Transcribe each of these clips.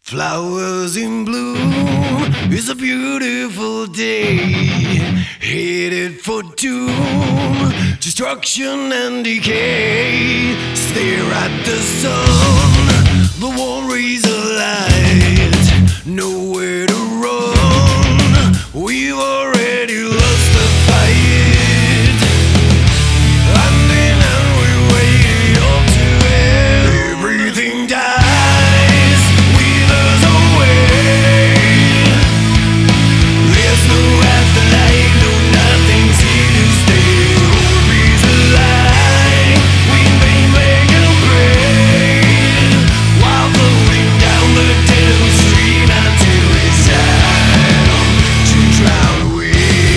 Flowers in bloom, it's a beautiful day, headed for doom, destruction and decay. Stare at the sun, the warm rays of light, nowhere to run, we've already lost the fight. Hand in hand we wait up to end, everything dies, withers away. There's no afterlife, no nothing's here to stay. Hope is a lie, we may make and pray, while floating down the dead stream until it's time to drown away.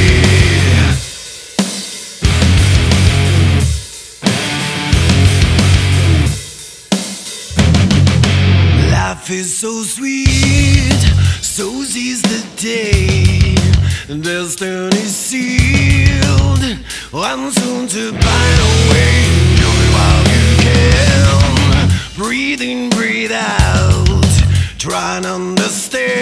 Life is so sweet, so sees the day. Destiny sealed, and soon to find a way. Enjoy while you can. Breathe in, breathe out. Try and understand.